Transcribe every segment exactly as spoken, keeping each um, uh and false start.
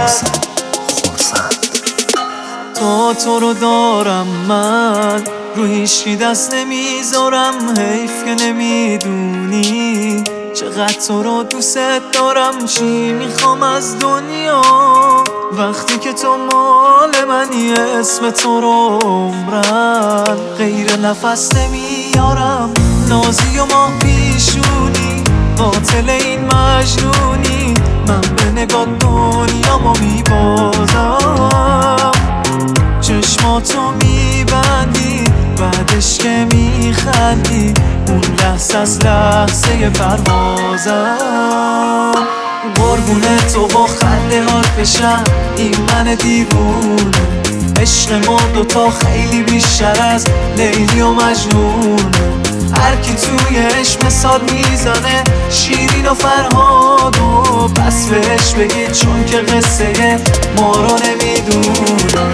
تا تو رو دارم من رو هیچی دست نمیذارم. حیف که نمیدونی چقدر تو رو دوست دارم. چی میخوام از دنیا وقتی که تو مال منی؟ اسم تو رو عمرن غیر نفس نمیارم. نازی و ماه پیشونی قاتل این مجنونی. من به نگاه دنیامو میبازم. چشماتو میبندی بعدش که میخندی. اون لحظه از لحظه پروازم. قربونه تو با خنده هات بشم این من دیوونه. عشق ما دوتا خیلی بیشتر از لیلی و مجنون. هر کی توی عشق مثال میزنه شیرین و فرهاد و بس بهش بگید چون که قصه ما رو نمیدونم.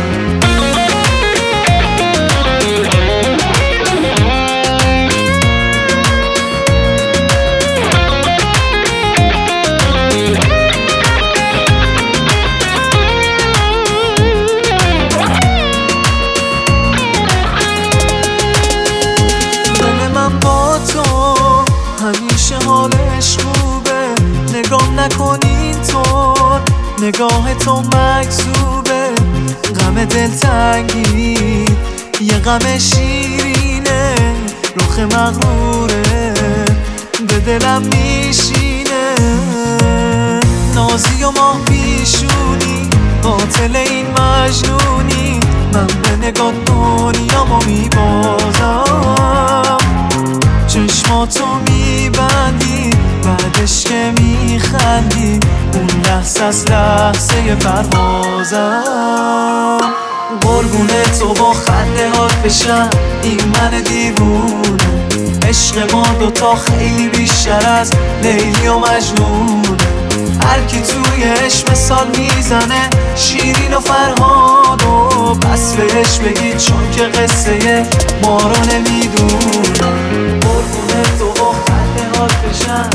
همیشه حالش خوبه نگاه نکنین طور. نگاه تو مکذوبه غم دلتنگی یه غم شیرینه. رخ مغروره به دلم میشینه. نازی و ماه پیشونی قاتل این مجنونی. من به نگاه دنیامو میبازم. چشماتو میبندی بعدش که میخندی. اون لحظه از لحظه پروازم. قربونه تو با خنده هات بشم این من دیوونه. عشق ما دوتا خیلی بیشتر از لیلی و مجنون. هر کی توی عشق مثال میزنه شیرین و فرهاد و بس بهش بگید چون که قصه ما رو نمیدونم. قربونه تو با خنده هات بشم.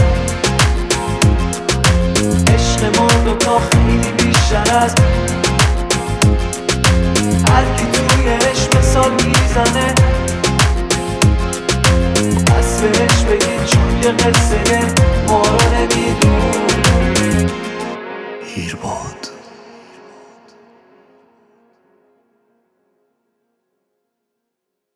عشق ما دوتا خیلی بیشتر از هر کی توی عشق مثال میزنه. بس بهش بگید چون که قصه ما رو نمیدونم. هیرباد